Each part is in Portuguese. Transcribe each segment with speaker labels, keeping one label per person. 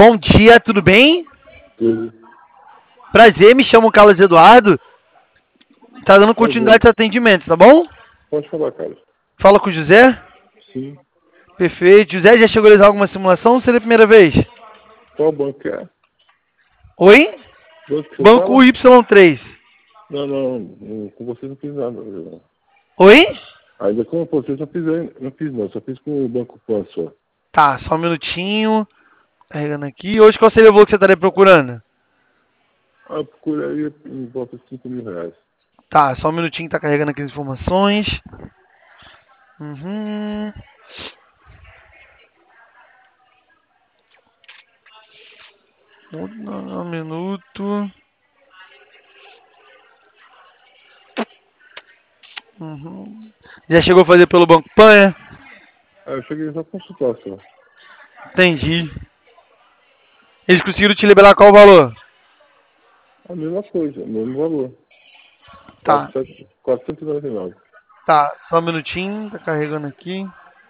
Speaker 1: Bom dia, tudo bem?
Speaker 2: Tudo.
Speaker 1: Prazer, me chamo Carlos Eduardo. Tá dando continuidade aos atendimentos, tá bom?
Speaker 2: Pode falar, Carlos.
Speaker 1: Fala com o José.
Speaker 2: Sim.
Speaker 1: Perfeito. José, já chegou a realizar alguma simulação ou seria a primeira vez?
Speaker 2: Qual banco que é?
Speaker 1: Oi?
Speaker 2: Banco que você
Speaker 1: Banco
Speaker 2: fala?
Speaker 1: Y3.
Speaker 2: Não, com vocês não fiz nada.
Speaker 1: Oi?
Speaker 2: Ainda com vocês não fiz não, só fiz com o Banco Pan só.
Speaker 1: Tá, só um minutinho. Carregando aqui. Hoje qual seria o valor que você estaria procurando?
Speaker 2: Eu procuraria em volta de R$ 5.000.
Speaker 1: Tá, só um minutinho, tá carregando aqui as informações. Uhum. Um minuto. Uhum. Já chegou a fazer pelo Banco Pan, é?
Speaker 2: Eu cheguei só pra consultar só.
Speaker 1: Entendi. Eles conseguiram te liberar qual o valor?
Speaker 2: A mesma coisa, o mesmo valor.
Speaker 1: Tá,
Speaker 2: 499.
Speaker 1: tá. Só um minutinho, tá carregando aqui.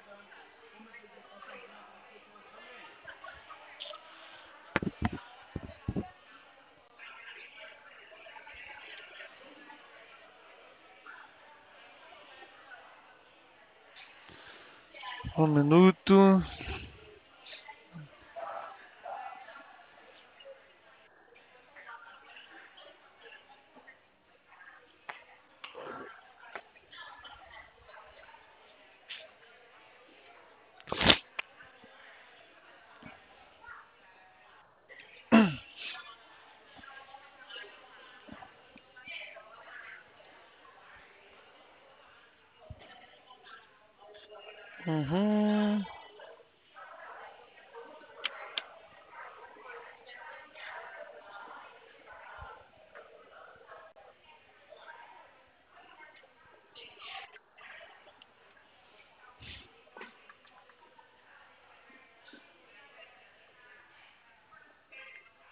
Speaker 1: Um minuto. Uhum.